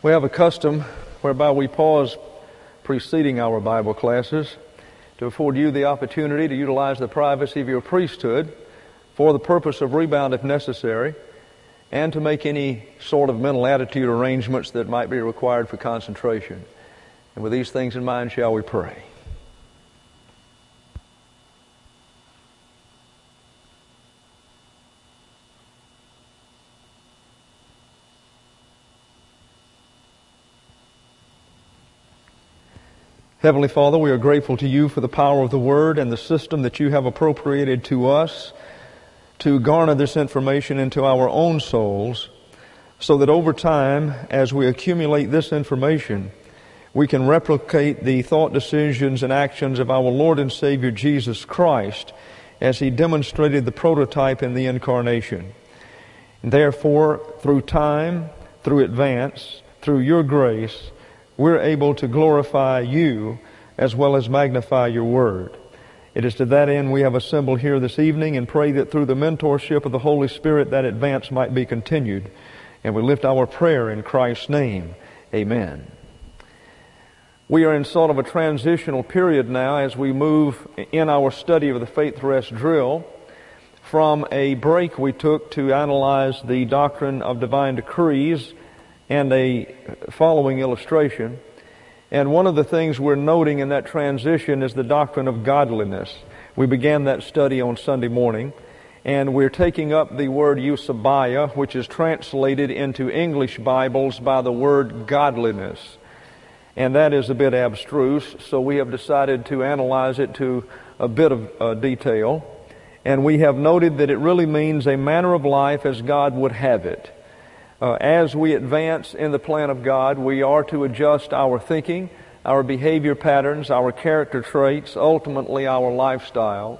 We have a custom whereby we pause preceding our Bible classes to afford you the opportunity to utilize the privacy of your priesthood for the purpose of rebound if necessary, and to make any sort of mental attitude arrangements that might be required for concentration. And with these things in mind, shall we pray? Heavenly Father, we are grateful to you for the power of the Word and the system that you have appropriated to us to garner this information into our own souls, so that over time, as we accumulate this information, we can replicate the thought, decisions, and actions of our Lord and Savior Jesus Christ as He demonstrated the prototype in the Incarnation. And therefore, through time, through advance, through your grace, we're able to glorify you as well as magnify your word. It is to that end we have assembled here this evening, and pray that through the mentorship of the Holy Spirit that advance might be continued. And we lift our prayer in Christ's name. Amen. We are in sort of a transitional period now as we move in our study of the Faith Rest Drill from a break we took to analyze the doctrine of divine decrees and a following illustration. And one of the things we're noting in that transition is the doctrine of godliness. We began that study on Sunday morning, and we're taking up the word eusebia, which is translated into English Bibles by the word godliness. And that is a bit abstruse, so we have decided to analyze it to a bit of detail. And we have noted that it really means a manner of life as God would have it. As we advance in the plan of God, we are to adjust our thinking, our behavior patterns, our character traits, ultimately our lifestyle,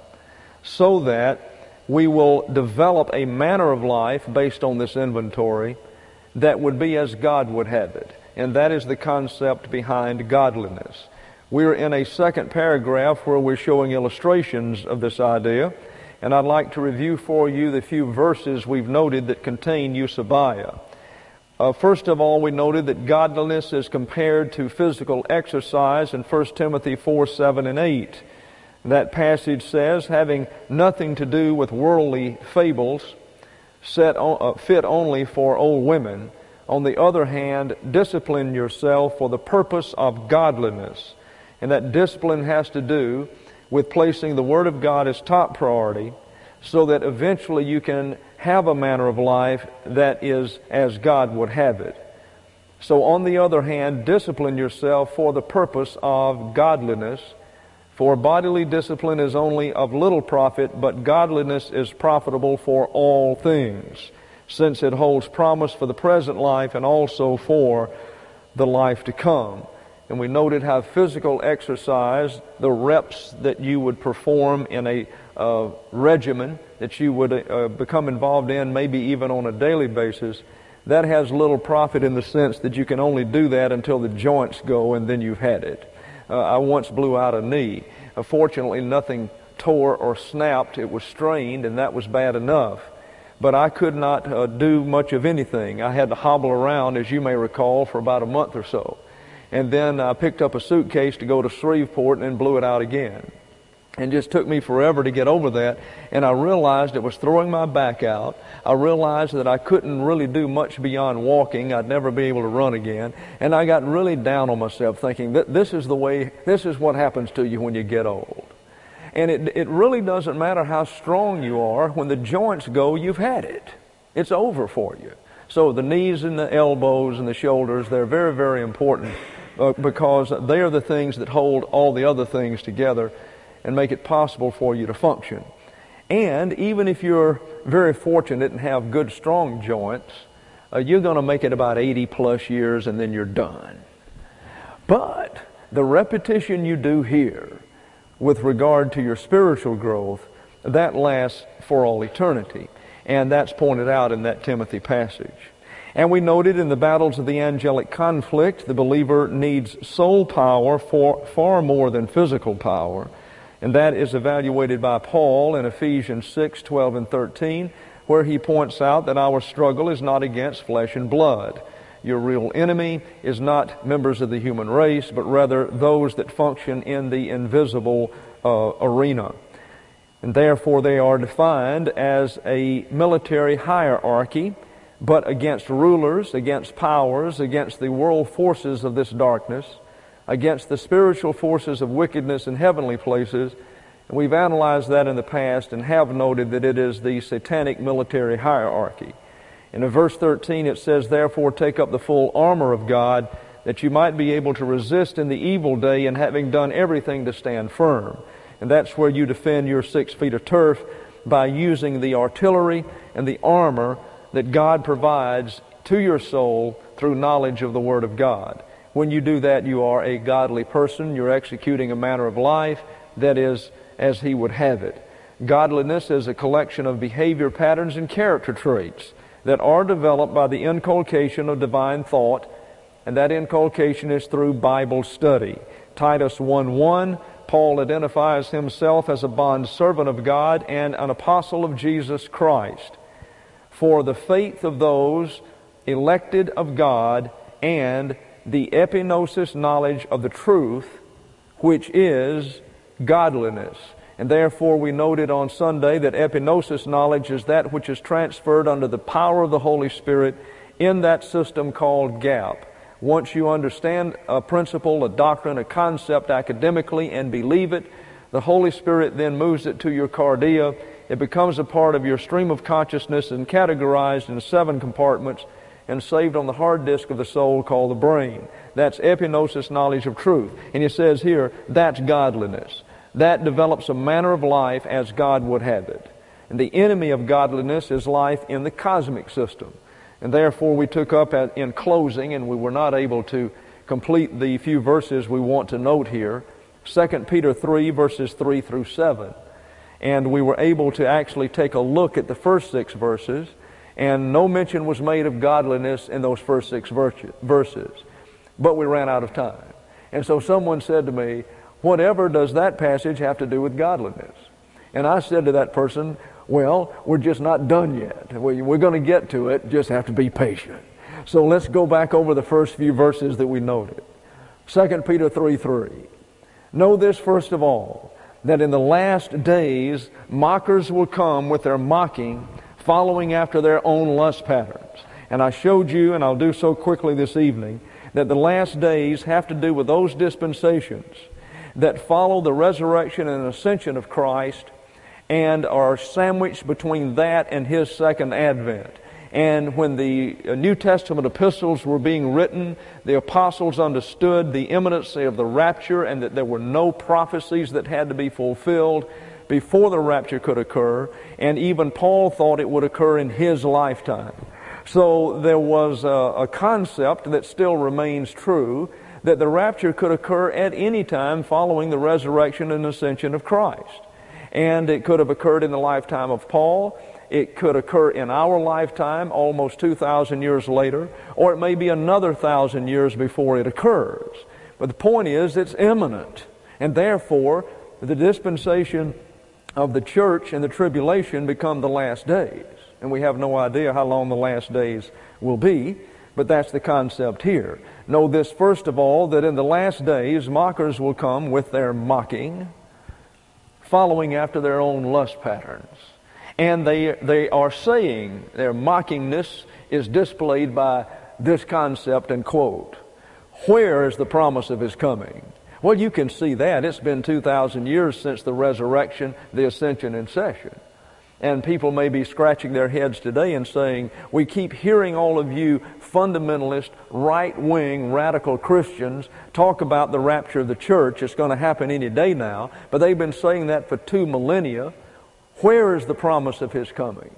so that we will develop a manner of life based on this inventory that would be as God would have it. And that is the concept behind godliness. We're in a second paragraph where we're showing illustrations of this idea, and I'd like to review for you the few verses we've noted that contain eusebia. First of all, we noted that godliness is compared to physical exercise in 1 Timothy 4, 7, and 8. That passage says, having nothing to do with worldly fables fit only for old women. On the other hand, discipline yourself for the purpose of godliness. And that discipline has to do with placing the Word of God as top priority, so that eventually you can have a manner of life that is as God would have it. So on the other hand, discipline yourself for the purpose of godliness. For bodily discipline is only of little profit, but godliness is profitable for all things, since it holds promise for the present life and also for the life to come. And we noted how physical exercise, the reps that you would perform in a regimen that you would become involved in, maybe even on a daily basis, that has little profit in the sense that you can only do that until the joints go and then you've had it. I once blew out a knee. Fortunately, nothing tore or snapped. It was strained, and that was bad enough. But I could not do much of anything. I had to hobble around, as you may recall, for about a month or so. And then I picked up a suitcase to go to Shreveport and then blew it out again. And just took me forever to get over that. And I realized it was throwing my back out. I realized that I couldn't really do much beyond walking. I'd never be able to run again. And I got really down on myself, thinking that this is what happens to you when you get old. And it really doesn't matter how strong you are. When the joints go, you've had it. It's over for you. So the knees and the elbows and the shoulders, they're very, very important because they are the things that hold all the other things together and make it possible for you to function. And even if you're very fortunate and have good, strong joints, you're going to make it about 80 plus years and then you're done. But the repetition you do here with regard to your spiritual growth, that lasts for all eternity. And that's pointed out in that Timothy passage. And we noted in the battles of the angelic conflict, the believer needs soul power for far more than physical power. And that is evaluated by Paul in Ephesians 6, 12, and 13, where he points out that our struggle is not against flesh and blood. Your real enemy is not members of the human race, but rather those that function in the invisible arena. And therefore they are defined as a military hierarchy, but against rulers, against powers, against the world forces of this darkness, against the spiritual forces of wickedness in heavenly places. And we've analyzed that in the past and have noted that it is the satanic military hierarchy. And in verse 13 it says, "Therefore take up the full armor of God, that you might be able to resist in the evil day, and having done everything to stand firm." And that's where you defend your 6 feet of turf by using the artillery and the armor that God provides to your soul through knowledge of the Word of God. When you do that, you are a godly person. You're executing a manner of life that is as He would have it. Godliness is a collection of behavior patterns and character traits that are developed by the inculcation of divine thought, and that inculcation is through Bible study. Titus 1:1, Paul identifies himself as a bondservant of God and an apostle of Jesus Christ, for the faith of those elected of God and the epignosis knowledge of the truth, which is godliness. And therefore we noted on Sunday that epignosis knowledge is that which is transferred under the power of the Holy Spirit in that system called GAP. Once you understand a principle, a doctrine, a concept academically and believe it, the Holy Spirit then moves it to your cardia. It becomes a part of your stream of consciousness and categorized in 7 compartments and saved on the hard disk of the soul called the brain. That's epignosis knowledge of truth. And he says here, that's godliness. That develops a manner of life as God would have it. And the enemy of godliness is life in the cosmic system. And therefore we took up in closing, and we were not able to complete the few verses we want to note here, 2 Peter 3 verses 3 through 7. And we were able to actually take a look at the first 6 verses, and no mention was made of godliness in those first 6 verses. But we ran out of time. And so someone said to me, "Whatever does that passage have to do with godliness?" And I said to that person, "Well, we're just not done yet. We're going to get to it, just have to be patient." So let's go back over the first few verses that we noted. 2 Peter 3:3. "Know this first of all, that in the last days mockers will come with their mocking, following after their own lust patterns." And I showed you, and I'll do so quickly this evening, that the last days have to do with those dispensations that follow the resurrection and ascension of Christ and are sandwiched between that and His second advent. And when the New Testament epistles were being written, the apostles understood the imminency of the rapture and that there were no prophecies that had to be fulfilled before the rapture could occur, and even Paul thought it would occur in his lifetime. So there was a concept that still remains true, that the rapture could occur at any time following the resurrection and ascension of Christ. And it could have occurred in the lifetime of Paul. It could occur in our lifetime, almost 2,000 years later, or it may be another 1,000 years before it occurs. But the point is, it's imminent. And therefore, the dispensation of the church and the tribulation become the last days. And we have no idea how long the last days will be, but that's the concept here. Know this first of all, that in the last days mockers will come with their mocking, following after their own lust patterns. And they are saying their mockingness is displayed by this concept and quote, "Where is the promise of His coming?" Well, you can see that. It's been 2,000 years since the resurrection, the ascension, and session. And people may be scratching their heads today and saying, "We keep hearing all of you fundamentalist, right-wing, radical Christians talk about the rapture of the church. It's going to happen any day now." But they've been saying that for 2 millennia. Where is the promise of His coming?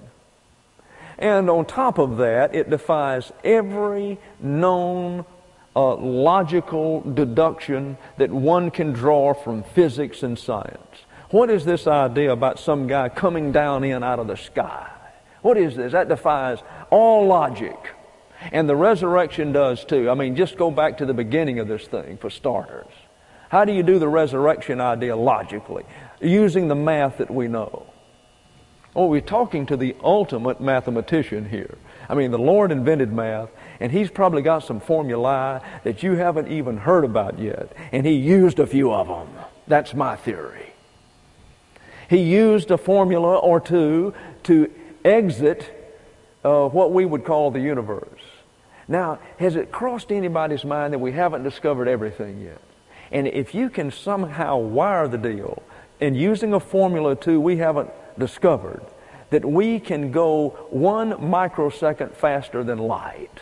And on top of that, it defies every known logical deduction that one can draw from physics and science. What is this idea about some guy coming down in out of the sky? What is this? That defies all logic. And the resurrection does too. I mean, just go back to the beginning of this thing for starters. How do you do the resurrection idea logically? Using the math that we know. Oh, we're talking to the ultimate mathematician here. I mean, the Lord invented math, and He's probably got some formulae that you haven't even heard about yet, and He used a few of them. That's my theory. He used a formula or two to exit what we would call the universe. Now, has it crossed anybody's mind that we haven't discovered everything yet? And if you can somehow wire the deal, and using a formula too we haven't discovered, that we can go 1 microsecond faster than light,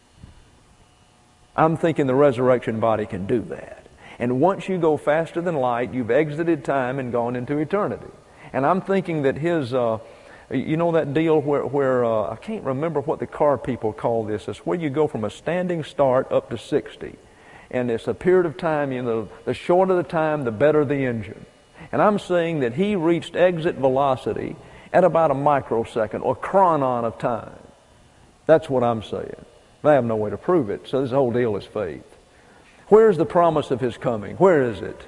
I'm thinking the resurrection body can do that. And once you go faster than light, you've exited time and gone into eternity. And I'm thinking that his, you know that deal where I can't remember what the car people call this. It's where you go from a standing start up to 60. And it's a period of time, you know, the shorter the time, the better the engine. And I'm saying that he reached exit velocity at about a microsecond or chronon of time. That's what I'm saying. I have no way to prove it, so this whole deal is faith. Where's the promise of His coming? Where is it?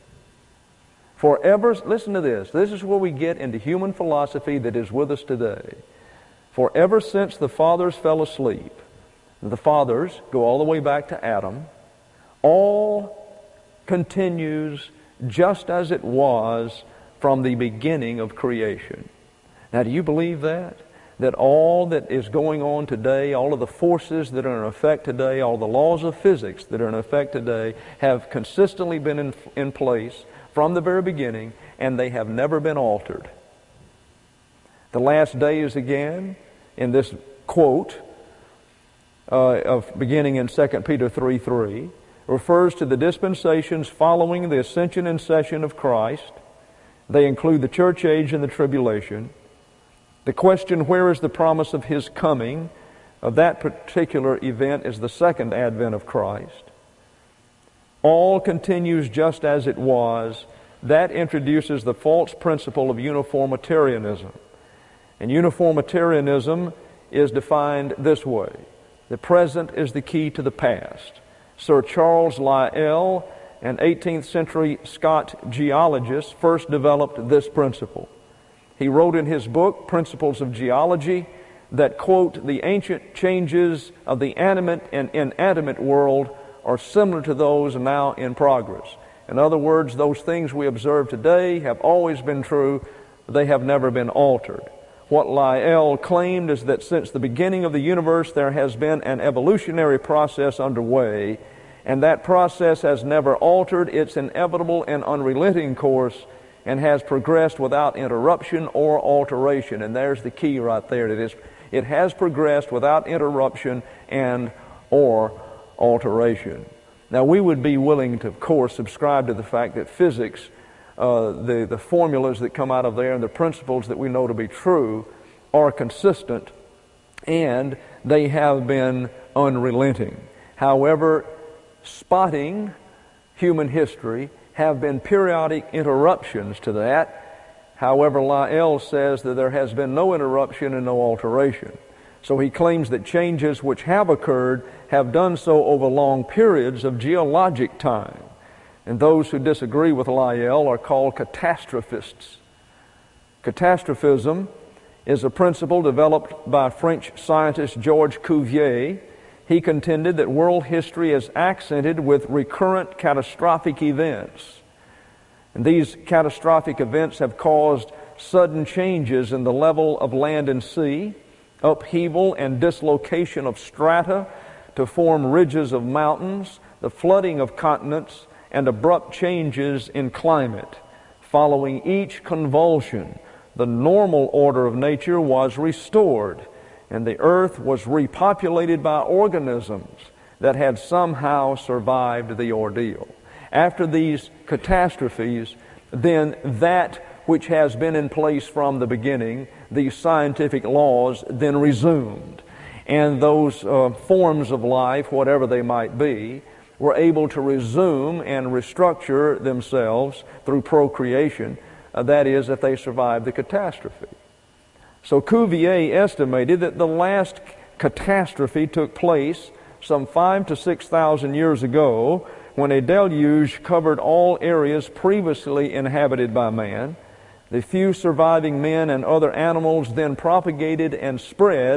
Forever, listen to this. This is where we get into human philosophy that is with us today. For ever since the fathers fell asleep, the fathers go all the way back to Adam, all continues just as it was from the beginning of creation. Now, do you believe that? That all that is going on today, all of the forces that are in effect today, all the laws of physics that are in effect today have consistently been in place from the very beginning, and they have never been altered. The last days, again, in this quote of beginning in 2 Peter 3:3, refers to the dispensations following the ascension and session of Christ. They include the church age and the tribulation. The question, where is the promise of His coming, of that particular event, is the second advent of Christ. All continues just as it was. That introduces the false principle of uniformitarianism. And uniformitarianism is defined this way: the present is the key to the past. Sir Charles Lyell, an 18th century Scotch geologist, first developed this principle. He wrote in his book, Principles of Geology, that, quote, the ancient changes of the animate and inanimate world are similar to those now in progress. In other words, those things we observe today have always been true. They have never been altered. What Lyell claimed is that since the beginning of the universe there has been an evolutionary process underway, and that process has never altered its inevitable and unrelenting course and has progressed without interruption or alteration. And there's the key right there. It has progressed without interruption and or alteration. Now, we would be willing to, of course, subscribe to the fact that physics, the formulas that come out of there and the principles that we know to be true are consistent, and they have been unrelenting. However, spotting human history have been periodic interruptions to that. However, Lyell says that there has been no interruption and no alteration. So he claims that changes which have occurred have done so over long periods of geologic time. And those who disagree with Lyell are called catastrophists. Catastrophism is a principle developed by French scientist Georges Cuvier. He contended that world history is accented with recurrent catastrophic events. And these catastrophic events have caused sudden changes in the level of land and sea, upheaval and dislocation of strata to form ridges of mountains, the flooding of continents, and abrupt changes in climate. Following each convulsion, the normal order of nature was restored, and the earth was repopulated by organisms that had somehow survived the ordeal. After these catastrophes, then that which has been in place from the beginning, these scientific laws, then resumed. And those forms of life, whatever they might be, were able to resume and restructure themselves through procreation, that is, if they survived the catastrophe. So Cuvier estimated that the last catastrophe took place some 5,000 to 6,000 years ago, when a deluge covered all areas previously inhabited by man. The few surviving men and other animals then propagated and spread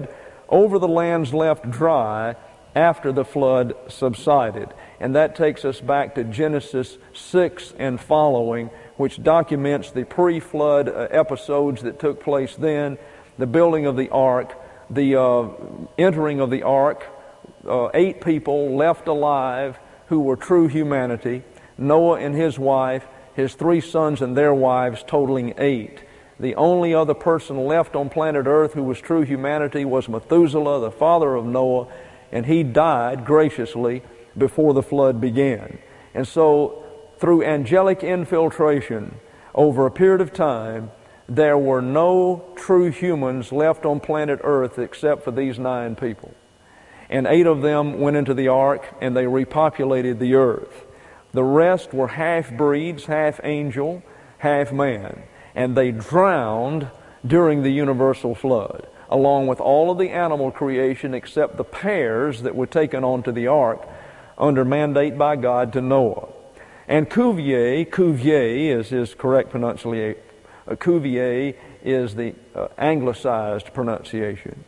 over the lands left dry after the flood subsided. And that takes us back to Genesis 6 and following, which documents the pre-flood episodes that took place then, the building of the ark, the entering of the ark, 8 people left alive who were true humanity, Noah and his wife, his 3 sons and their wives, totaling 8. The only other person left on planet Earth who was true humanity was Methuselah, the father of Noah, and he died graciously before the flood began. And so, through angelic infiltration, over a period of time, there were no true humans left on planet Earth except for these 9 people. And 8 of them went into the ark, and they repopulated the earth. The rest were half-breeds, half angel, half man. And they drowned during the universal flood, along with all of the animal creation except the pairs that were taken onto the ark under mandate by God to Noah. And Cuvier is his correct pronunciation. Cuvier is the anglicized pronunciation.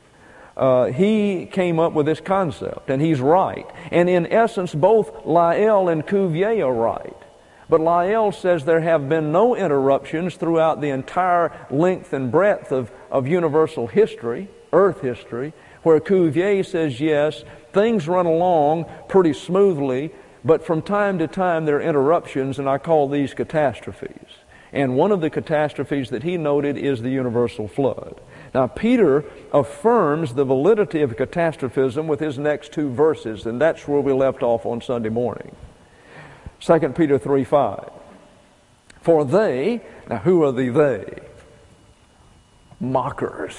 He came up with this concept, and he's right. And in essence, both Lyell and Cuvier are right. But Lyell says there have been no interruptions throughout the entire length and breadth of universal history, earth history, where Cuvier says, yes, things run along pretty smoothly, but from time to time there are interruptions, and I call these catastrophes. And one of the catastrophes that he noted is the universal flood. Now, Peter affirms the validity of catastrophism with his next 2 verses, and that's where we left off on Sunday morning. 2 Peter 3:5. For they, now who are the they? Mockers.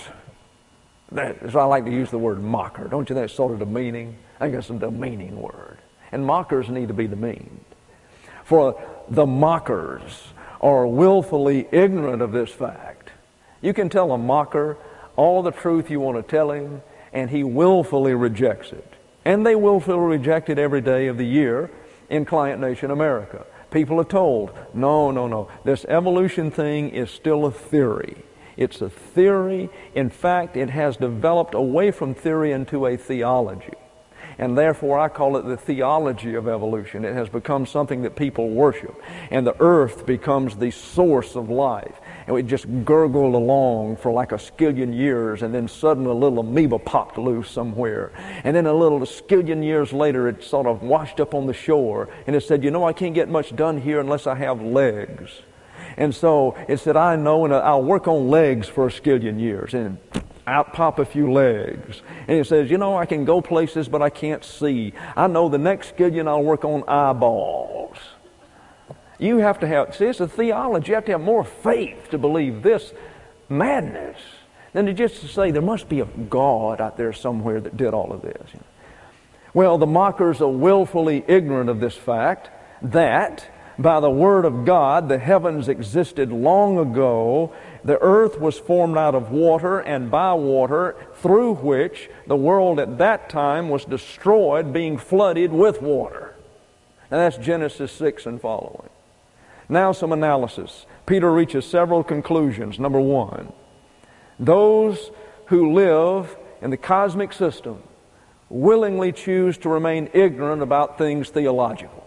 So I like to use the word mocker. Don't you think it's sort of demeaning? I think it's a demeaning word. And mockers need to be demeaned. For the mockers are willfully ignorant of this fact. You can tell a mocker all the truth you want to tell him, and he willfully rejects it. And they willfully reject it every day of the year in Client Nation America. People are told, no, this evolution thing is still a theory. It's a theory. In fact, it has developed away from theory into a theology. And therefore, I call it the theology of evolution. It has become something that people worship. And the earth becomes the source of life. And we just gurgled along for like a skillion years, and then suddenly a little amoeba popped loose somewhere. And then a skillion years later, it sort of washed up on the shore, and it said, I can't get much done here unless I have legs. And so it said, I know, and I'll work on legs for a skillion years. And out pop a few legs. And it says, I can go places, but I can't see. I know the next skillion I'll work on eyeballs. You have to have, it's a theology. You have to have more faith to believe this madness than to just say there must be a God out there somewhere that did all of this. Well, the mockers are willfully ignorant of this fact that by the Word of God, the heavens existed long ago. The earth was formed out of water and by water, through which the world at that time was destroyed, being flooded with water. Now that's Genesis 6 and following. Now some analysis. Peter reaches several conclusions. Number 1, those who live in the cosmic system willingly choose to remain ignorant about things theological.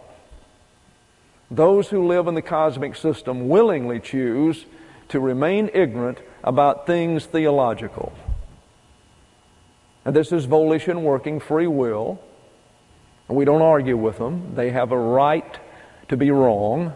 Those who live in the cosmic system willingly choose to remain ignorant about things theological. And this is volition working, free will. And we don't argue with them. They have a right to be wrong.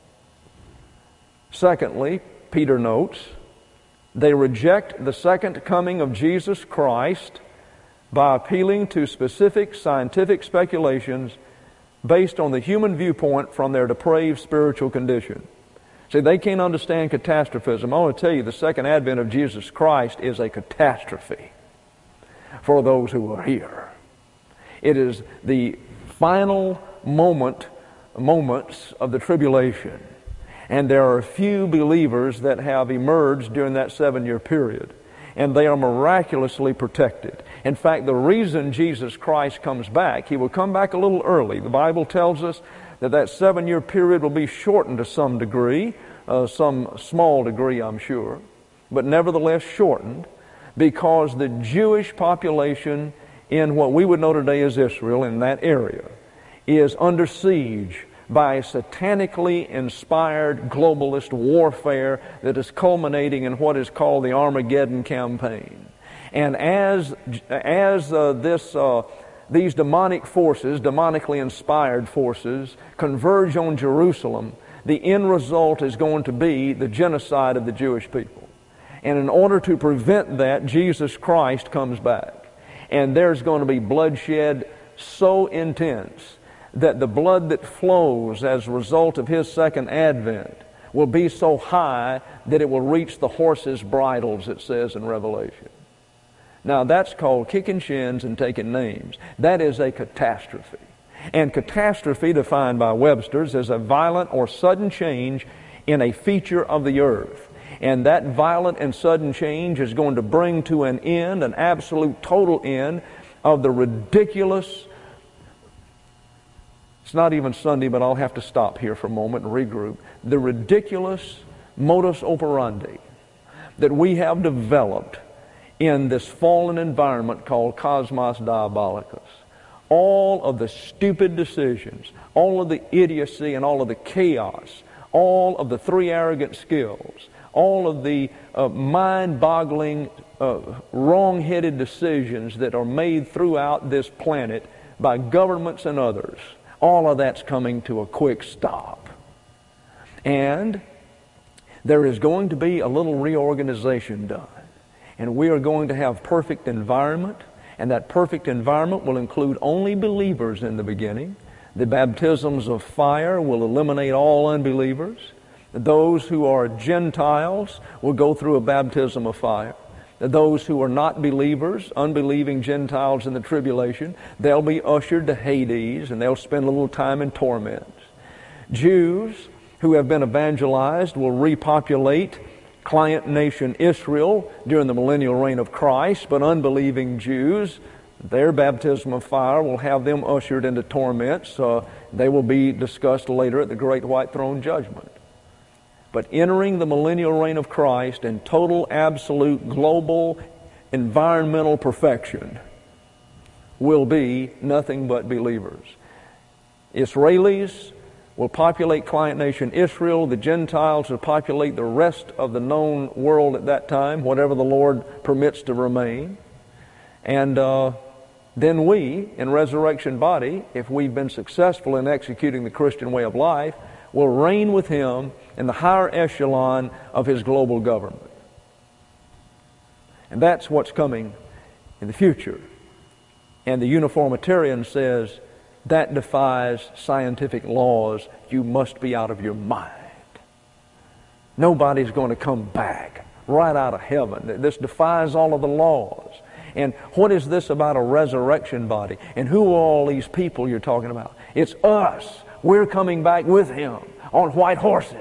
Secondly, Peter notes, they reject the second coming of Jesus Christ by appealing to specific scientific speculations based on the human viewpoint from their depraved spiritual condition. See, they can't understand catastrophism. I want to tell you, the second advent of Jesus Christ is a catastrophe for those who are here. It is the final moments of the tribulation. And there are a few believers that have emerged during that 7-year period. And they are miraculously protected. In fact, the reason Jesus Christ comes back, He will come back a little early. The Bible tells us that 7-year period will be shortened to some degree, some small degree, I'm sure, but nevertheless shortened. because the Jewish population in what we would know today as Israel, in that area, is under siege by a satanically inspired globalist warfare that is culminating in what is called the Armageddon campaign. And as these demonic forces, demonically inspired forces, converge on Jerusalem, the end result is going to be the genocide of the Jewish people. And in order to prevent that, Jesus Christ comes back. And there's going to be bloodshed so intense that the blood that flows as a result of His second advent will be so high that it will reach the horses' bridles, it says in Revelation. Now that's called kicking shins and taking names. That is a catastrophe. And catastrophe, defined by Webster's, is a violent or sudden change in a feature of the earth. And that violent and sudden change is going to bring to an end, an absolute total end, of the ridiculous. It's not even Sunday, but I'll have to stop here for a moment and regroup. The ridiculous modus operandi that we have developed in this fallen environment called Cosmos Diabolicus. All of the stupid decisions, all of the idiocy and all of the chaos, all of the three arrogant skills, all of the mind-boggling, wrong-headed decisions that are made throughout this planet by governments and others, all of that's coming to a quick stop. And there is going to be a little reorganization done. And we are going to have perfect environment, and that perfect environment will include only believers in the beginning. The baptisms of fire will eliminate all unbelievers. Those who are Gentiles will go through a baptism of fire. Those who are not believers, unbelieving Gentiles in the tribulation, they'll be ushered to Hades, and they'll spend a little time in torment. Jews who have been evangelized will repopulate client nation Israel during the millennial reign of Christ, but unbelieving Jews, their baptism of fire will have them ushered into torments. They will be discussed later at the great white throne judgment. But entering the millennial reign of Christ in total, absolute, global, environmental perfection will be nothing but believers. Israelis will populate client nation Israel. The Gentiles will populate the rest of the known world at that time, whatever the Lord permits to remain. And then we, in resurrection body, if we've been successful in executing the Christian way of life, will reign with Him in the higher echelon of His global government. And that's what's coming in the future. And the uniformitarian says, that defies scientific laws. You must be out of your mind. Nobody's going to come back right out of heaven. This defies all of the laws. And what is this about a resurrection body? And who are all these people you're talking about? It's us. We're coming back with Him on white horses.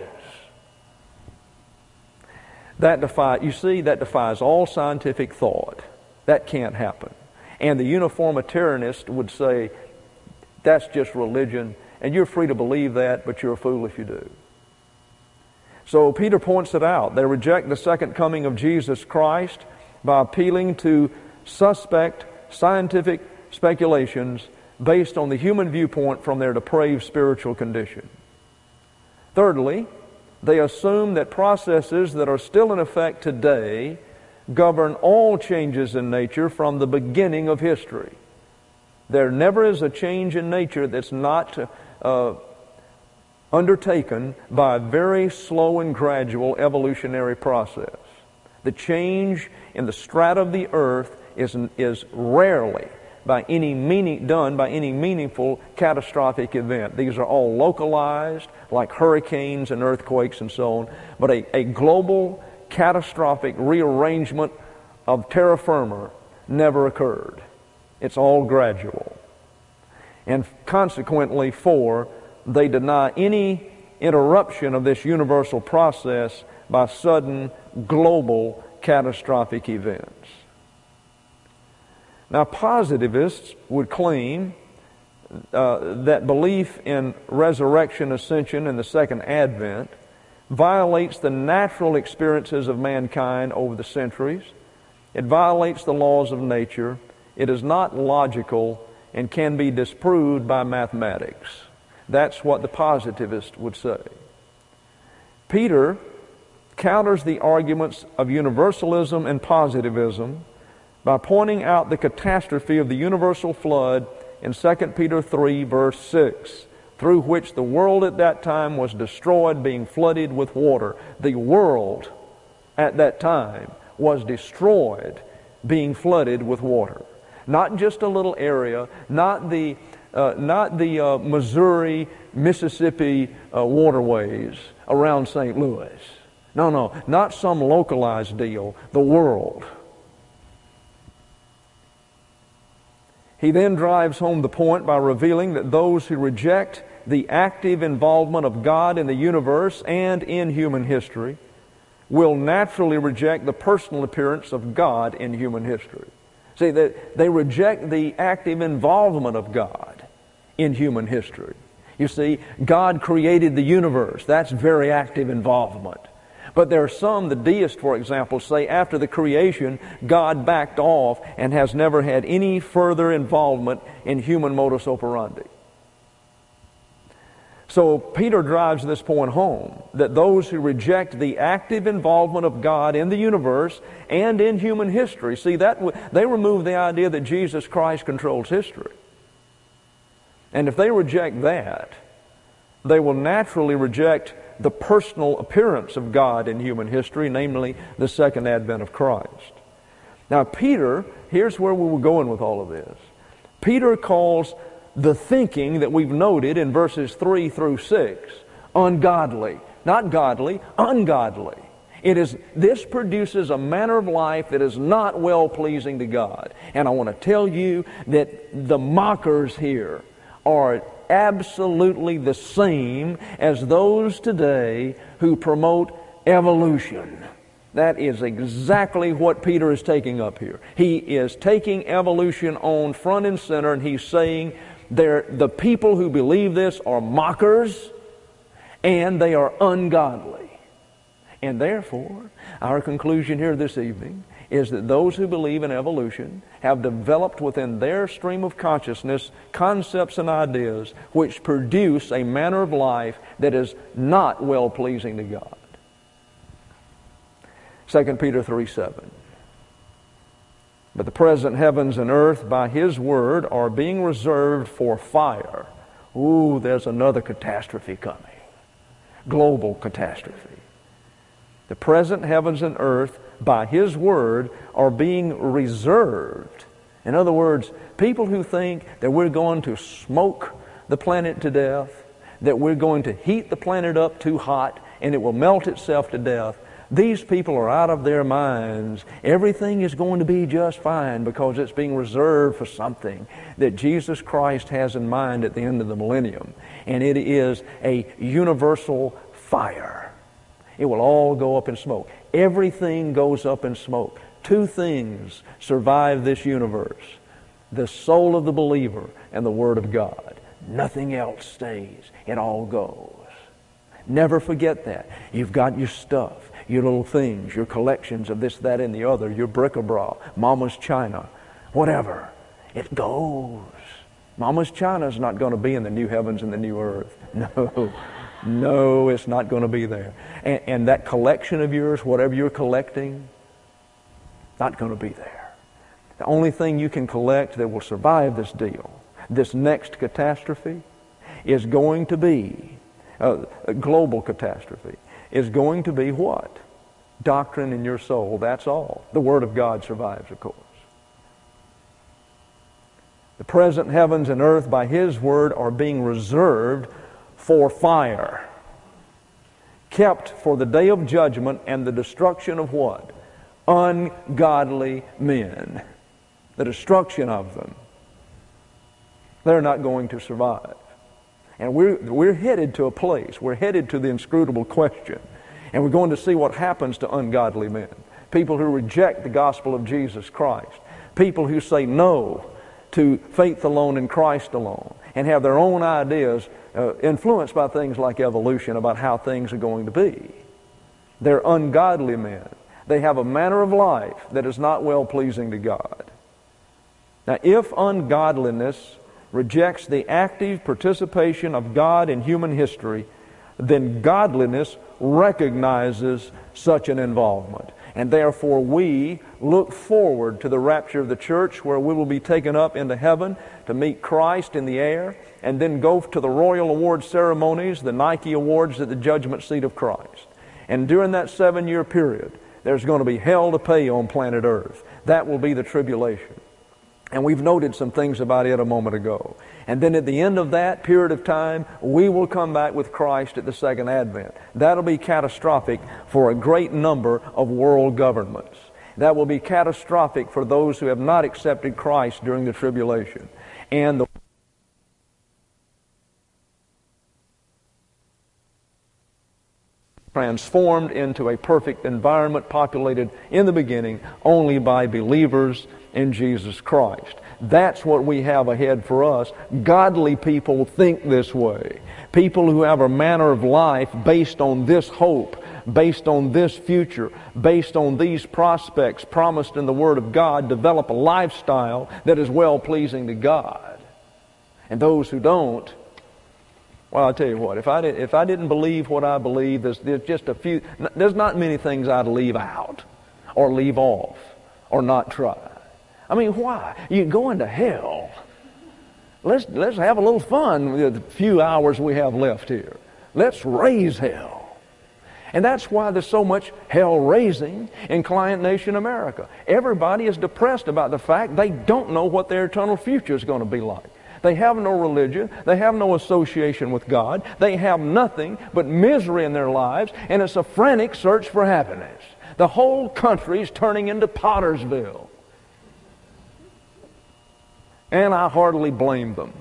That defies all scientific thought. That can't happen. And the uniformitarianist would say, that's just religion, and you're free to believe that, but you're a fool if you do. So Peter points it out. They reject the second coming of Jesus Christ by appealing to suspect scientific speculations based on the human viewpoint from their depraved spiritual condition. Thirdly, they assume that processes that are still in effect today govern all changes in nature from the beginning of history. There never is a change in nature that's not undertaken by a very slow and gradual evolutionary process. The change in the strata of the earth is rarely done by any meaningful catastrophic event. These are all localized, like hurricanes and earthquakes and so on. But a global catastrophic rearrangement of terra firma never occurred. It's all gradual. And consequently, they deny any interruption of this universal process by sudden global catastrophic events. Now, positivists would claim that belief in resurrection, ascension, and the second advent violates the natural experiences of mankind over the centuries It violates the laws of nature. It is not logical and can be disproved by mathematics. That's what the positivist would say. Peter counters the arguments of universalism and positivism by pointing out the catastrophe of the universal flood in 2 Peter 3, verse 6, through which the world at that time was destroyed, being flooded with water. The world at that time was destroyed, being flooded with water. Not just a little area, not the Missouri, Mississippi waterways around St. Louis. No, not some localized deal, the world. He then drives home the point by revealing that those who reject the active involvement of God in the universe and in human history will naturally reject the personal appearance of God in human history. See, they reject the active involvement of God in human history. You see, God created the universe. That's very active involvement. But there are some, the deists, for example, say after the creation, God backed off and has never had any further involvement in human modus operandi. So Peter drives this point home, that those who reject the active involvement of God in the universe and in human history, see, that they remove the idea that Jesus Christ controls history. And if they reject that, they will naturally reject the personal appearance of God in human history, namely the second advent of Christ. Now Peter, here's where we were going with all of this. Peter calls the thinking that we've noted in verses 3 through 6 ungodly. Not godly, ungodly. This produces a manner of life that is not well-pleasing to God. And I want to tell you that the mockers here are absolutely the same as those today who promote evolution. That is exactly what Peter is taking up here. He is taking evolution on front and center, and he's saying the people who believe this are mockers and they are ungodly. And therefore, our conclusion here this evening is that those who believe in evolution have developed within their stream of consciousness concepts and ideas which produce a manner of life that is not well-pleasing to God. 2 Peter 3:7. But the present heavens and earth by His word are being reserved for fire. Ooh, there's another catastrophe coming. Global catastrophe. The present heavens and earth by His word are being reserved. In other words, people who think that we're going to smoke the planet to death, that we're going to heat the planet up too hot and it will melt itself to death, these people are out of their minds. Everything is going to be just fine because it's being reserved for something that Jesus Christ has in mind at the end of the millennium. And it is a universal fire. It will all go up in smoke. Everything goes up in smoke. Two things survive this universe: the soul of the believer and the Word of God. Nothing else stays. It all goes. Never forget that. You've got your stuff, your little things, your collections of this, that, and the other, your bric-a-brac, Mama's China, whatever. It goes. Mama's China is not going to be in the new heavens and the new earth. No, it's not going to be there. And that collection of yours, whatever you're collecting, not going to be there. The only thing you can collect that will survive this deal, this next catastrophe, is going to be, a global catastrophe, is going to be what? Doctrine in your soul, that's all. The Word of God survives, of course. The present heavens and earth by His word are being reserved for fire, kept for the day of judgment and the destruction of what? Ungodly men. The destruction of them. They're not going to survive. And we're headed to a place, we're headed to the inscrutable question, and we're going to see what happens to ungodly men. People who reject the gospel of Jesus Christ. People who say no to faith alone in Christ alone and have their own ideas influenced by things like evolution about how things are going to be. They're ungodly men. They have a manner of life that is not well-pleasing to God. Now, if ungodliness rejects the active participation of God in human history, then godliness recognizes such an involvement. And therefore we look forward to the rapture of the church, where we will be taken up into heaven to meet Christ in the air, and then go to the royal award ceremonies, the Nike Awards at the judgment seat of Christ. And during that 7-year period, there's going to be hell to pay on planet Earth. That will be the tribulation. And we've noted some things about it a moment ago. And then at the end of that period of time, we will come back with Christ at the second advent. That'll be catastrophic for a great number of world governments. That will be catastrophic for those who have not accepted Christ during the tribulation. And the transformed into a perfect environment populated in the beginning only by believers in Jesus Christ. That's what we have ahead for us. Godly people think this way. People who have a manner of life based on this hope, based on this future, based on these prospects promised in the Word of God, develop a lifestyle that is well-pleasing to God. And those who don't, well, I'll tell you what, if I didn't believe what I believe, there's not many things I'd leave out or leave off or not try. I mean, why? You go into hell. Let's have a little fun with the few hours we have left here. Let's raise hell. And that's why there's so much hell raising in Client Nation America. Everybody is depressed about the fact they don't know what their eternal future is going to be like. They have no religion. They have no association with God. They have nothing but misery in their lives, and it's a frantic search for happiness. The whole country is turning into Pottersville. And I hardly blame them.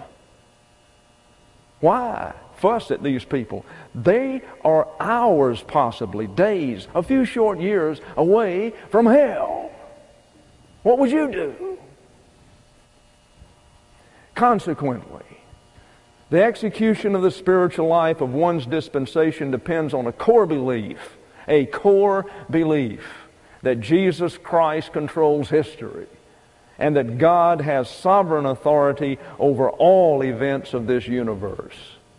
Why fuss at these people? They are hours, possibly days, a few short years away from hell. What would you do? Consequently, the execution of the spiritual life of one's dispensation depends on a core belief that Jesus Christ controls history, and that God has sovereign authority over all events of this universe.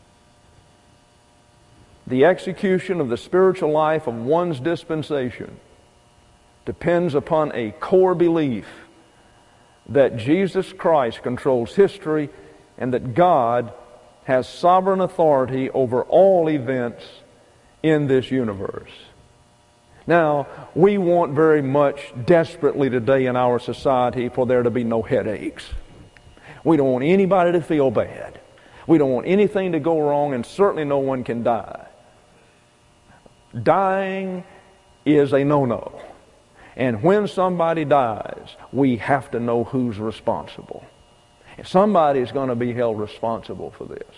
The execution of the spiritual life of one's dispensation depends upon a core belief that Jesus Christ controls history and that God has sovereign authority over all events in this universe. Now, we want very much desperately today in our society for there to be no headaches. We don't want anybody to feel bad. We don't want anything to go wrong, and certainly no one can die. Dying is a no-no. And when somebody dies, we have to know who's responsible. Somebody's going to be held responsible for this.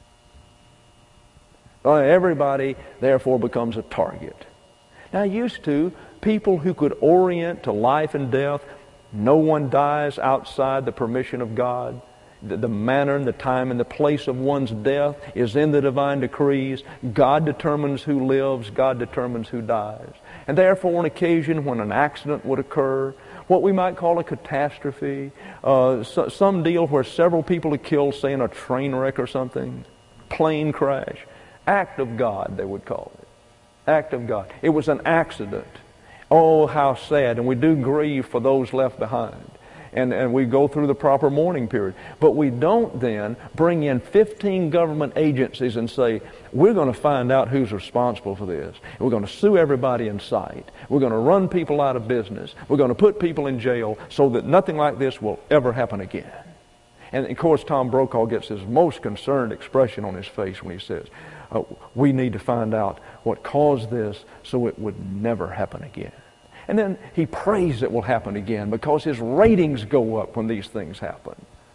Everybody, therefore, becomes a target. Now, used to, people who could orient to life and death, no one dies outside the permission of God. The manner and the time and the place of one's death is in the divine decrees. God determines who lives. God determines who dies. And therefore, on occasion when an accident would occur, what we might call a catastrophe, some deal where several people are killed, say in a train wreck or something, plane crash, act of God, they would call it. Act of God. It was an accident. Oh, how sad. And we do grieve for those left behind. And we go through the proper mourning period. But we don't then bring in 15 government agencies and say, we're going to find out who's responsible for this. And we're going to sue everybody in sight. We're going to run people out of business. We're going to put people in jail so that nothing like this will ever happen again. And of course, Tom Brokaw gets his most concerned expression on his face when he says, we need to find out what caused this so it would never happen again. And then he prays it will happen again because his ratings go up when these things happen.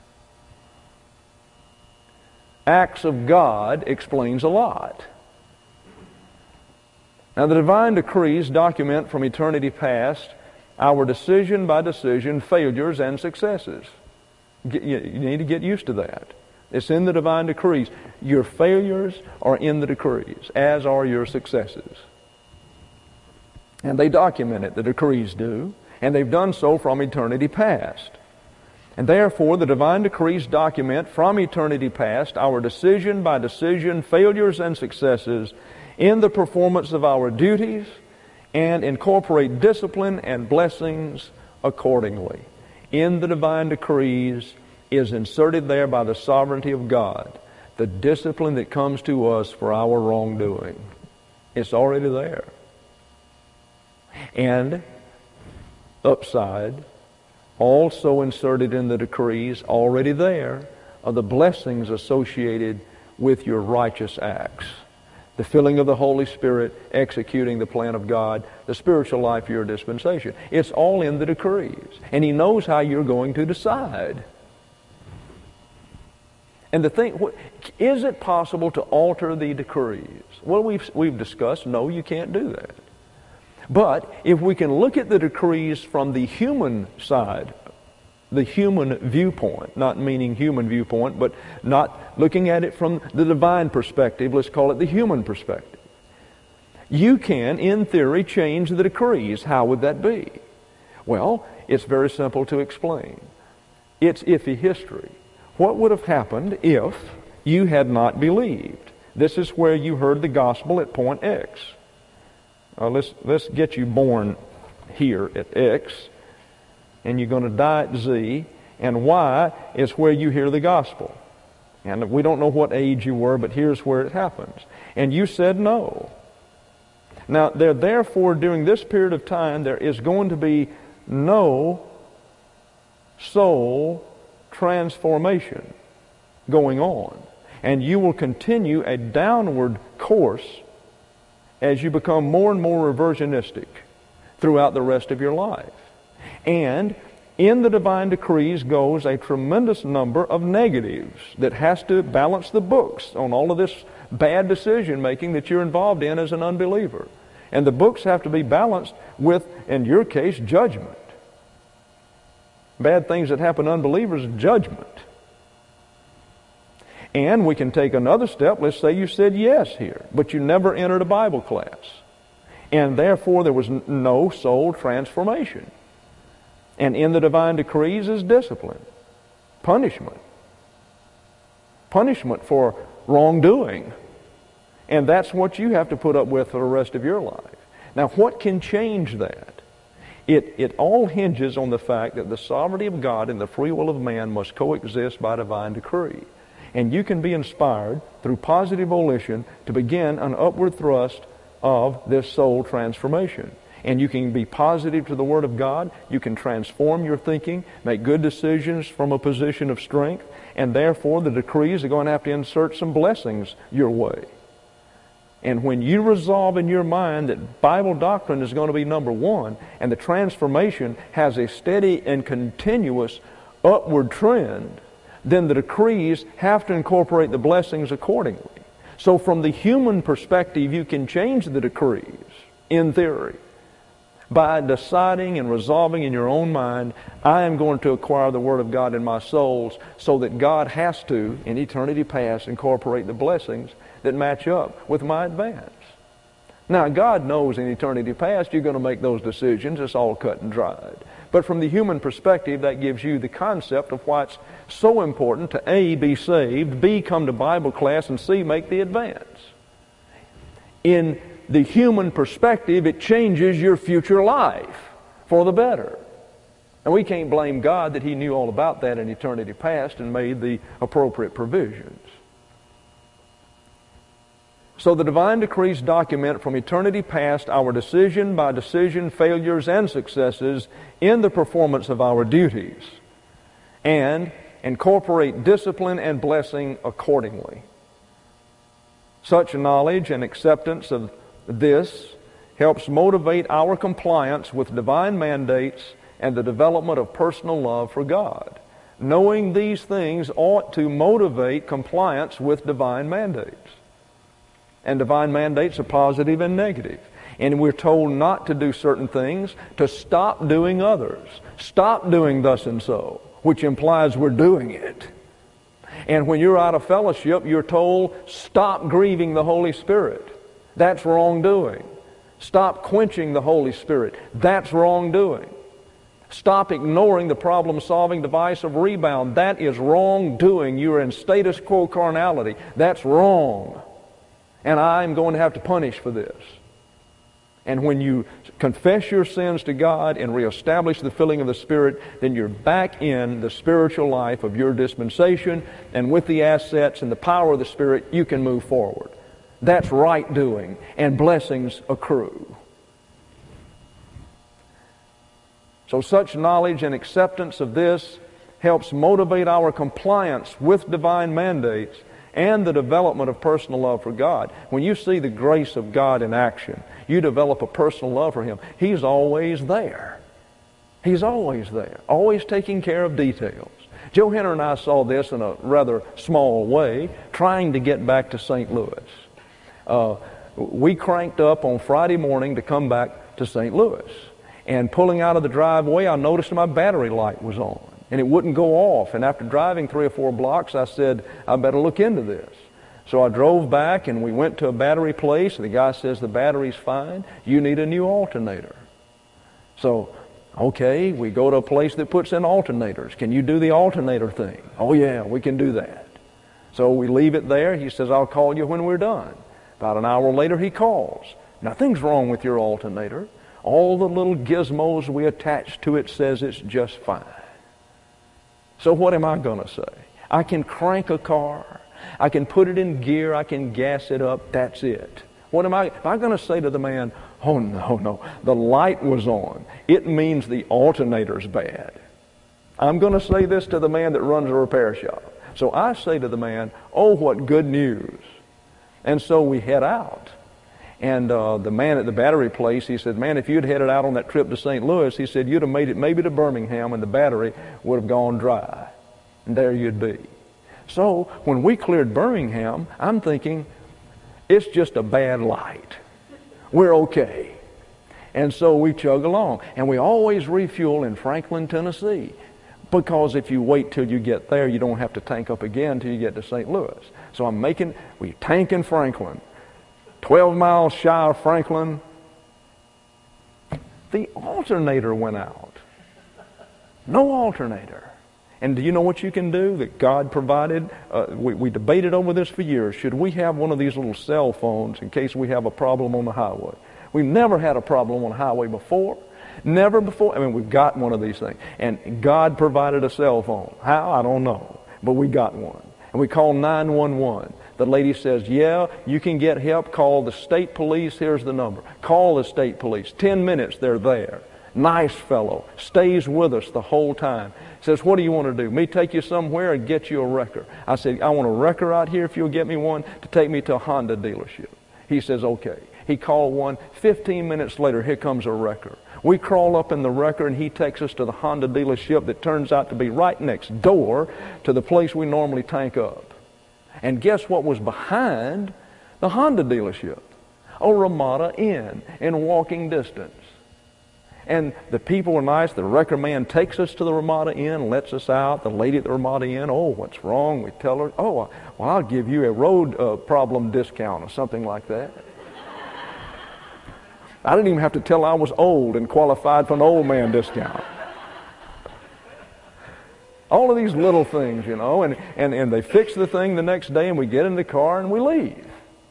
Acts of God explains a lot. Now, the divine decrees document from eternity past our decision by decision failures and successes. You need to get used to that. It's in the divine decrees. Your failures are in the decrees, as are your successes. And they document it, the decrees do, and they've done so from eternity past. And therefore, the divine decrees document from eternity past our decision by decision failures and successes in the performance of our duties and incorporate discipline and blessings accordingly. In the divine decrees is inserted there by the sovereignty of God the discipline that comes to us for our wrongdoing. It's already there. And upside, also inserted in the decrees, already there, are the blessings associated with your righteous acts. The filling of the Holy Spirit, executing the plan of God, the spiritual life of your dispensation. It's all in the decrees. And He knows how you're going to decide. And the thing, is it possible to alter the decrees? Well, we've discussed, no, you can't do that. But if we can look at the decrees from the human side, the human viewpoint, not meaning human viewpoint, but not looking at it from the divine perspective, let's call it the human perspective. You can, in theory, change the decrees. How would that be? Well, it's very simple to explain. It's iffy history. What would have happened if you had not believed? This is where you heard the gospel at point X. Let's get you born here at X, and you're going to die at Z, and Y is where you hear the gospel. And we don't know what age you were, but here's where it happens. And you said no. Now, therefore, during this period of time, there is going to be no soul transformation going on. And you will continue a downward course as you become more and more reversionistic throughout the rest of your life. And in the divine decrees goes a tremendous number of negatives that has to balance the books on all of this bad decision making that you're involved in as an unbeliever. And the books have to be balanced with, in your case, judgment. Bad things that happen to unbelievers, judgment. And we can take another step. Let's say you said yes here, but you never entered a Bible class. And therefore there was no soul transformation. And in the divine decrees is discipline, punishment. Punishment for wrongdoing. And that's what you have to put up with for the rest of your life. Now, what can change that? It all hinges on the fact that the sovereignty of God and the free will of man must coexist by divine decree. And you can be inspired through positive volition to begin an upward thrust of this soul transformation. And you can be positive to the Word of God. You can transform your thinking, make good decisions from a position of strength, and therefore the decrees are going to have to insert some blessings your way. And when you resolve in your mind that Bible doctrine is going to be number one, and the transformation has a steady and continuous upward trend, then the decrees have to incorporate the blessings accordingly. So from the human perspective, you can change the decrees, in theory, by deciding and resolving in your own mind, I am going to acquire the Word of God in my souls, so that God has to, in eternity past, incorporate the blessings that match up with my advance. Now, God knows in eternity past you're going to make those decisions. It's all cut and dried. But from the human perspective, that gives you the concept of why it's so important to A, be saved, B, come to Bible class, and C, make the advance. In the human perspective, it changes your future life for the better. And we can't blame God that He knew all about that in eternity past and made the appropriate provisions. So the divine decrees document from eternity past our decision by decision failures and successes in the performance of our duties, and incorporate discipline and blessing accordingly. Such knowledge and acceptance of this helps motivate our compliance with divine mandates and the development of personal love for God. Knowing these things ought to motivate compliance with divine mandates. And divine mandates are positive and negative. And we're told not to do certain things, to stop doing others. Stop doing thus and so, which implies we're doing it. And when you're out of fellowship, you're told, stop grieving the Holy Spirit. That's wrongdoing. Stop quenching the Holy Spirit. That's wrongdoing. Stop ignoring the problem-solving device of rebound. That is wrongdoing. You are in status quo carnality. That's wrong. And I'm going to have to punish for this. And when you confess your sins to God and reestablish the filling of the Spirit, then you're back in the spiritual life of your dispensation, and with the assets and the power of the Spirit, you can move forward. That's right doing, and blessings accrue. So such knowledge and acceptance of this helps motivate our compliance with divine mandates and the development of personal love for God. When you see the grace of God in action, you develop a personal love for Him. He's always there. He's always there, always taking care of details. Joe Henner and I saw this in a rather small way, trying to get back to St. Louis. We cranked up on Friday morning to come back to St. Louis. And pulling out of the driveway, I noticed my battery light was on. And it wouldn't go off. And after driving 3 or 4 blocks, I said, I better look into this. So I drove back and we went to a battery place. And the guy says, the battery's fine. You need a new alternator. So, okay, we go to a place that puts in alternators. Can you do the alternator thing? Oh yeah, we can do that. So we leave it there. He says, I'll call you when we're done. About an hour later, he calls. Nothing's wrong with your alternator. All the little gizmos we attach to it says it's just fine. So what am I going to say? I can crank a car. I can put it in gear. I can gas it up. That's it. What am I going to say to the man, oh no, the light was on. It means the alternator's bad. I'm going to say this to the man that runs a repair shop. So I say to the man, oh, what good news. And so we head out. And the man at the battery place, he said, man, if you'd headed out on that trip to St. Louis, he said, you'd have made it maybe to Birmingham and the battery would have gone dry. And there you'd be. So when we cleared Birmingham, I'm thinking, it's just a bad light. We're okay. And so we chug along. And we always refuel in Franklin, Tennessee. Because if you wait till you get there, you don't have to tank up again till you get to St. Louis. So we tank in Franklin. 12 miles shy of Franklin, the alternator went out. No alternator. And do you know what you can do that God provided? We debated over this for years. Should we have one of these little cell phones in case we have a problem on the highway? We've never had a problem on the highway before. Never before. I mean, we've got one of these things. And God provided a cell phone. How? I don't know. But we got one. And we call 911. The lady says, yeah, you can get help. Call the state police. Here's the number. Call the state police. 10 minutes, they're there. Nice fellow. Stays with us the whole time. Says, what do you want to do? Me take you somewhere and get you a wrecker? I said, I want a wrecker out here if you'll get me one to take me to a Honda dealership. He says, okay. He called one. 15 minutes later, here comes a wrecker. We crawl up in the wrecker and he takes us to the Honda dealership that turns out to be right next door to the place we normally tank up. And guess what was behind the Honda dealership? A Ramada Inn in walking distance. And the people were nice. The wrecker man takes us to the Ramada Inn, lets us out. The lady at the Ramada Inn, oh, what's wrong? We tell her, oh, well, I'll give you a road problem discount or something like that. I didn't even have to tell her I was old and qualified for an old man discount. All of these little things, you know, and they fix the thing the next day and we get in the car and we leave.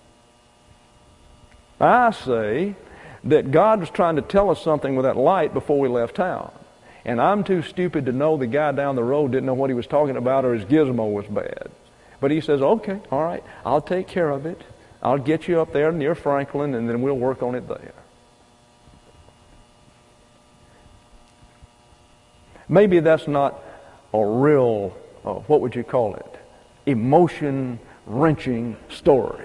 I say that God was trying to tell us something with that light before we left town. And I'm too stupid to know the guy down the road didn't know what he was talking about or his gizmo was bad. But he says, okay, all right, I'll take care of it. I'll get you up there near Franklin and then we'll work on it there. Maybe that's not a real, what would you call it, emotion-wrenching story.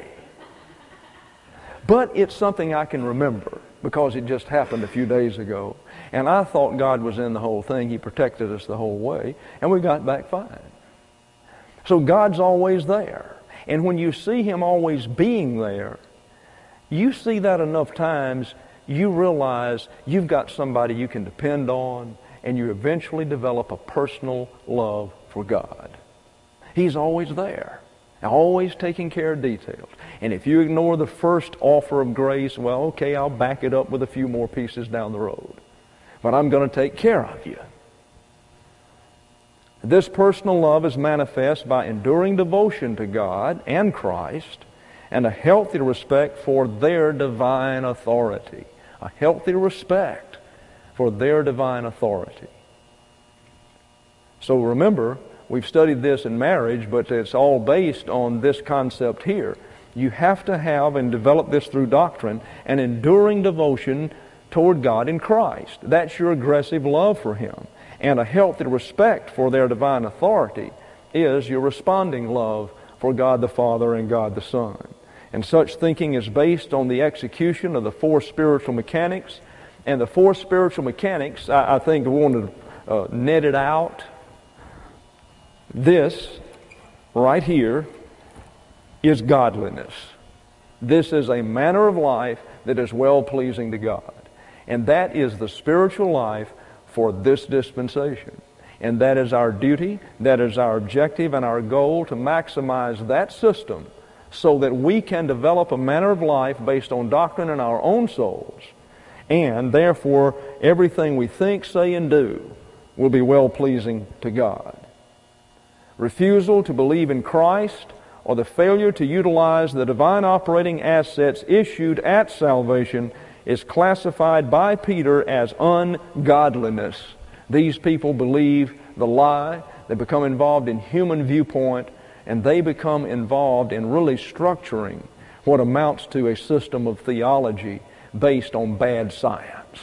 But it's something I can remember because it just happened a few days ago. And I thought God was in the whole thing. He protected us the whole way. And we got back fine. So God's always there. And when you see Him always being there, you see that enough times, you realize you've got somebody you can depend on, and you eventually develop a personal love for God. He's always there. Always taking care of details. And if you ignore the first offer of grace, well, okay, I'll back it up with a few more pieces down the road. But I'm going to take care of you. This personal love is manifest by enduring devotion to God and Christ and a healthy respect for their divine authority. A healthy respect for their divine authority. So remember, we've studied this in marriage, but it's all based on this concept here. You have to have and develop this through doctrine, an enduring devotion toward God in Christ. That's your aggressive love for Him. And a healthy respect for their divine authority is your responding love for God the Father and God the Son. And such thinking is based on the execution of the four spiritual mechanics. And the four spiritual mechanics, I think we want to net it out. This, right here, is godliness. This is a manner of life that is well-pleasing to God. And that is the spiritual life for this dispensation. And that is our duty, that is our objective and our goal, to maximize that system so that we can develop a manner of life based on doctrine in our own souls. And therefore, everything we think, say, and do will be well-pleasing to God. Refusal to believe in Christ or the failure to utilize the divine operating assets issued at salvation is classified by Peter as ungodliness. These people believe the lie, they become involved in human viewpoint, and they become involved in really structuring what amounts to a system of theology based on bad science.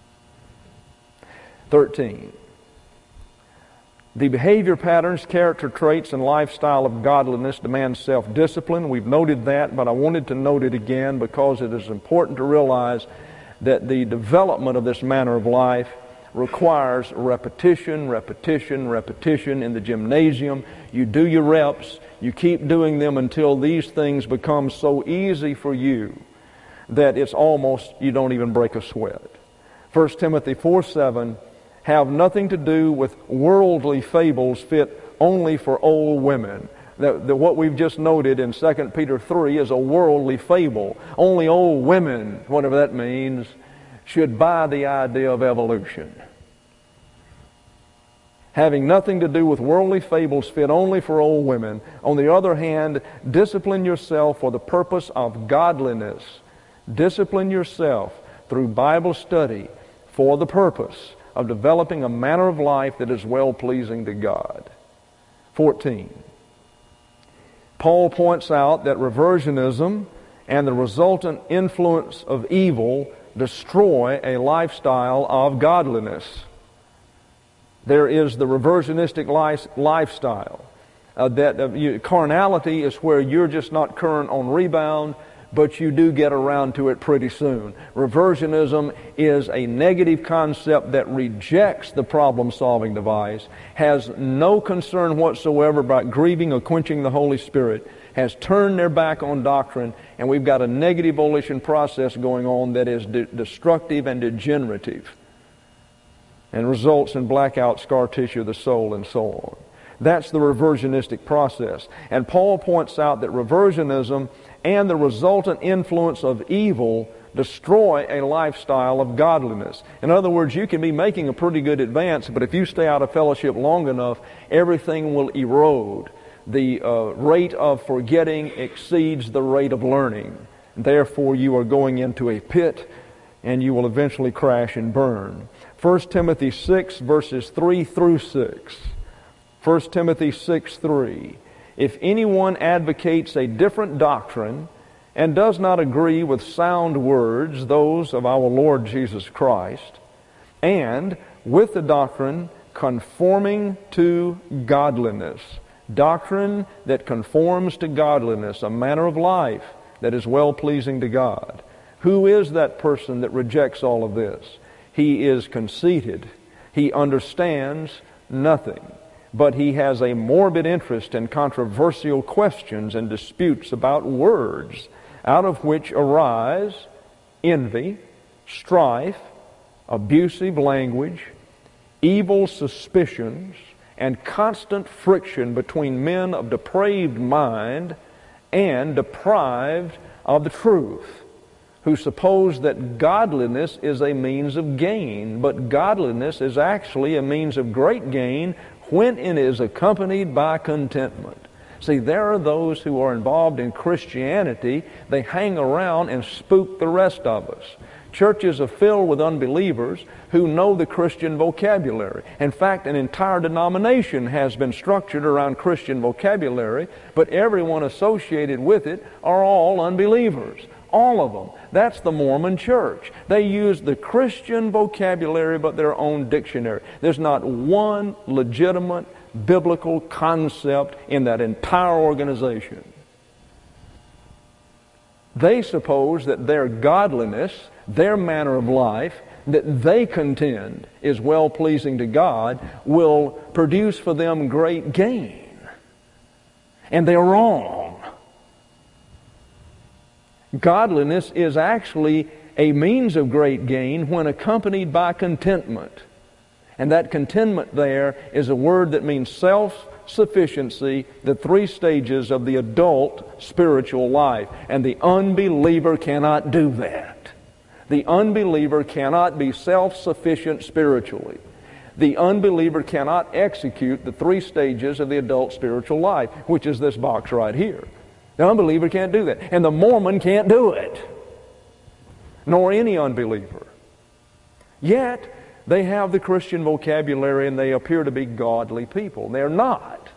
13. The behavior patterns, character traits, and lifestyle of godliness demand self-discipline. We've noted that, but I wanted to note it again because it is important to realize that the development of this manner of life requires repetition, repetition, repetition in the gymnasium. You do your reps. You keep doing them until these things become so easy for you that it's almost, you don't even break a sweat. 1 Timothy 4:7, have nothing to do with worldly fables fit only for old women. What we've just noted in 2 Peter 3 is a worldly fable. Only old women, whatever that means, should buy the idea of evolution. Having nothing to do with worldly fables fit only for old women. On the other hand, discipline yourself for the purpose of godliness. Discipline yourself through Bible study for the purpose of developing a manner of life that is well-pleasing to God. 14. Paul points out that reversionism and the resultant influence of evil destroy a lifestyle of godliness. There is the reversionistic lifestyle. Carnality is where you're just not current on rebound, but you do get around to it pretty soon. Reversionism is a negative concept that rejects the problem-solving device, has no concern whatsoever about grieving or quenching the Holy Spirit, has turned their back on doctrine, and we've got a negative volition process going on that is destructive and degenerative and results in blackout, scar tissue of the soul, and so on. That's the reversionistic process. And Paul points out that reversionism and the resultant influence of evil destroy a lifestyle of godliness. In other words, you can be making a pretty good advance, but if you stay out of fellowship long enough, everything will erode. The rate of forgetting exceeds the rate of learning. Therefore, you are going into a pit, and you will eventually crash and burn. 1 Timothy 6, verses 3 through 6. 1 Timothy 6:3. If anyone advocates a different doctrine and does not agree with sound words, those of our Lord Jesus Christ, and with the doctrine conforming to godliness, doctrine that conforms to godliness, a manner of life that is well-pleasing to God. Who is that person that rejects all of this? He is conceited. He understands nothing. But he has a morbid interest in controversial questions and disputes about words, out of which arise envy, strife, abusive language, evil suspicions, and constant friction between men of depraved mind and deprived of the truth, who suppose that godliness is a means of gain, but godliness is actually a means of great gain when it is accompanied by contentment. See, there are those who are involved in Christianity. They hang around and spook the rest of us. Churches are filled with unbelievers who know the Christian vocabulary. In fact, an entire denomination has been structured around Christian vocabulary, but everyone associated with it are all unbelievers. All of them. That's the Mormon church. They use the Christian vocabulary but their own dictionary. There's not one legitimate biblical concept in that entire organization. They suppose that their godliness, their manner of life, that they contend is well-pleasing to God, will produce for them great gain. And they're wrong. Godliness is actually a means of great gain when accompanied by contentment. And that contentment there is a word that means self-sufficiency, the three stages of the adult spiritual life. And the unbeliever cannot do that. The unbeliever cannot be self-sufficient spiritually. The unbeliever cannot execute the three stages of the adult spiritual life, which is this box right here. The unbeliever can't do that. And the Mormon can't do it. Nor any unbeliever. Yet, they have the Christian vocabulary and they appear to be godly people. They're not.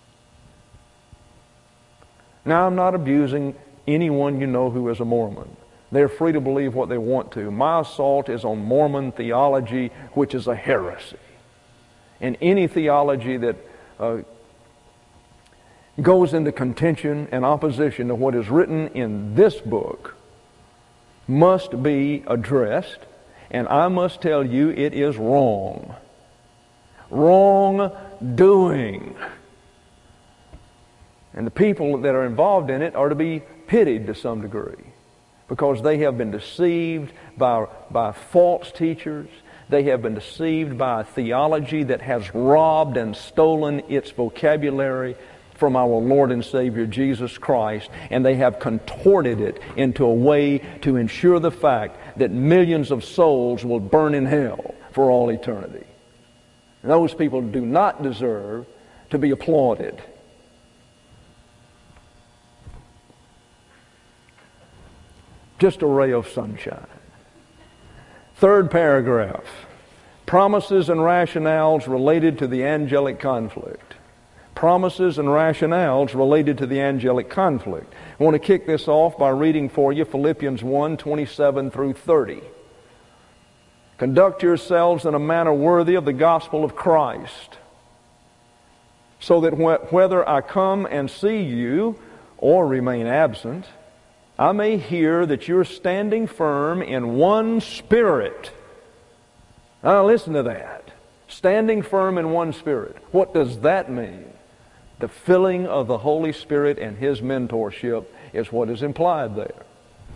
Now, I'm not abusing anyone you know who is a Mormon. They're free to believe what they want to. My assault is on Mormon theology, which is a heresy. And any theology that goes into contention and opposition to what is written in this book must be addressed. And I must tell you, it is wrong. Wrongdoing. And the people that are involved in it are to be pitied to some degree, because they have been deceived by false teachers. They have been deceived by a theology that has robbed and stolen its vocabulary from our Lord and Savior Jesus Christ, and they have contorted it into a way to ensure the fact that millions of souls will burn in hell for all eternity. And those people do not deserve to be applauded. Just a ray of sunshine. Third paragraph. Promises and rationales related to the angelic conflict. Promises and rationales related to the angelic conflict. I want to kick this off by reading for you Philippians 1:27 through 30. Conduct yourselves in a manner worthy of the gospel of Christ, so that whether I come and see you or remain absent, I may hear that you're standing firm in one spirit. Now listen to that. Standing firm in one spirit. What does that mean? The filling of the Holy Spirit and His mentorship is what is implied there.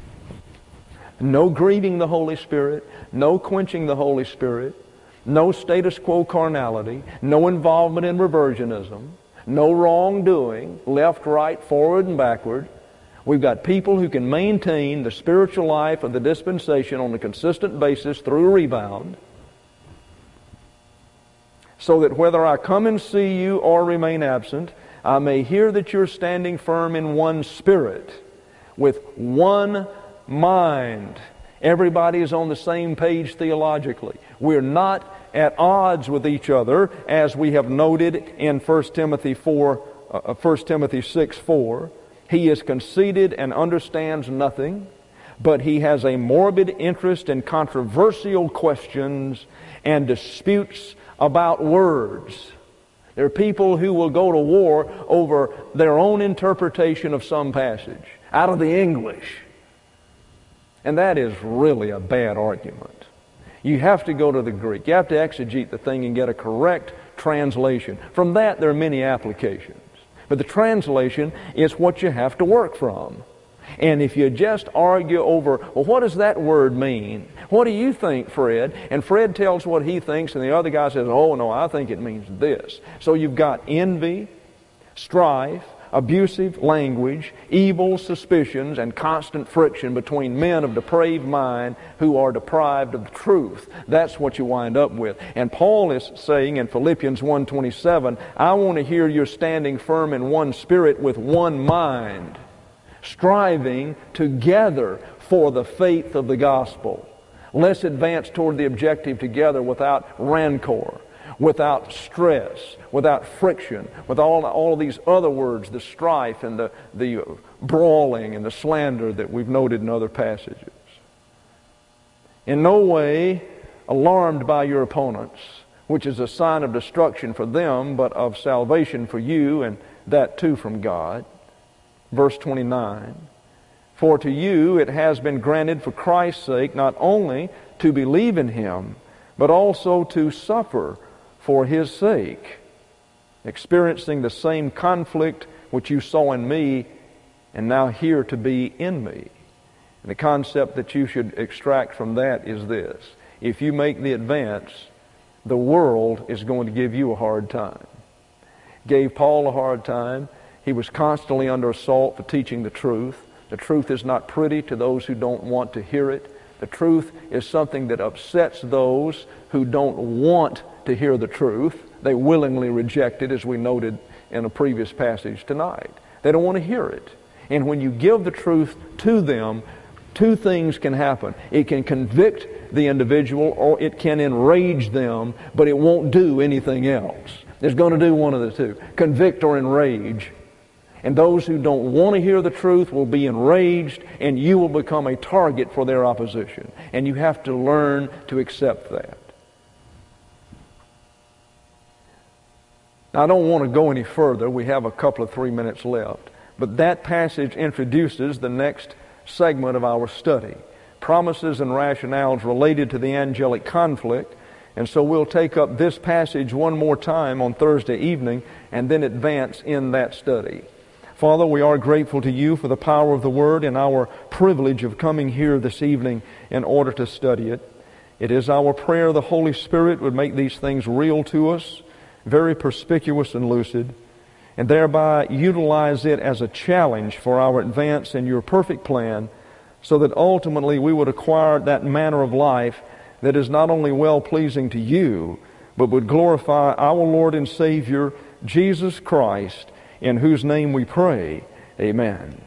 No grieving the Holy Spirit, no quenching the Holy Spirit, no status quo carnality, no involvement in reversionism, no wrongdoing, left, right, forward, and backward. We've got people who can maintain the spiritual life of the dispensation on a consistent basis through a rebound, so that whether I come and see you or remain absent, I may hear that you're standing firm in one spirit, with one mind. Everybody is on the same page theologically. We're not at odds with each other, as we have noted in 1 Timothy 6:4. He is conceited and understands nothing, but he has a morbid interest in controversial questions and disputes about words. There are people who will go to war over their own interpretation of some passage out of the English. And that is really a bad argument. You have to go to the Greek. You have to exegete the thing and get a correct translation. From that, there are many applications. But the translation is what you have to work from. And if you just argue over, well, what does that word mean? What do you think, Fred? And Fred tells what he thinks, and the other guy says, oh, no, I think it means this. So you've got envy, strife, abusive language, evil suspicions, and constant friction between men of depraved mind who are deprived of the truth. That's what you wind up with. And Paul is saying in Philippians 1:27, I want to hear you're standing firm in one spirit with one mind, striving together for the faith of the gospel. Let's advance toward the objective together without rancor, without stress, without friction, with all of these other words, the strife and the brawling and the slander that we've noted in other passages. In no way alarmed by your opponents, which is a sign of destruction for them, but of salvation for you, and that too from God. Verse 29, for to you it has been granted for Christ's sake not only to believe in Him, but also to suffer for His sake, experiencing the same conflict which you saw in me and now hear to be in me. And the concept that you should extract from that is this: if you make the advance, the world is going to give you a hard time. Gave Paul a hard time. He was constantly under assault for teaching the truth. The truth is not pretty to those who don't want to hear it. The truth is something that upsets those who don't want to hear the truth. They willingly reject it, as we noted in a previous passage tonight. They don't want to hear it. And when you give the truth to them, two things can happen. It can convict the individual, or it can enrage them, but it won't do anything else. It's going to do one of the two: convict or enrage. And those who don't want to hear the truth will be enraged, and you will become a target for their opposition. And you have to learn to accept that. Now, I don't want to go any further. We have a couple of 3 minutes left. But that passage introduces the next segment of our study: promises and rationales related to the angelic conflict. And so we'll take up this passage one more time on Thursday evening and then advance in that study. Father, we are grateful to You for the power of the Word and our privilege of coming here this evening in order to study it. It is our prayer the Holy Spirit would make these things real to us, very perspicuous and lucid, and thereby utilize it as a challenge for our advance in Your perfect plan, so that ultimately we would acquire that manner of life that is not only well-pleasing to You, but would glorify our Lord and Savior, Jesus Christ, in whose name we pray. Amen.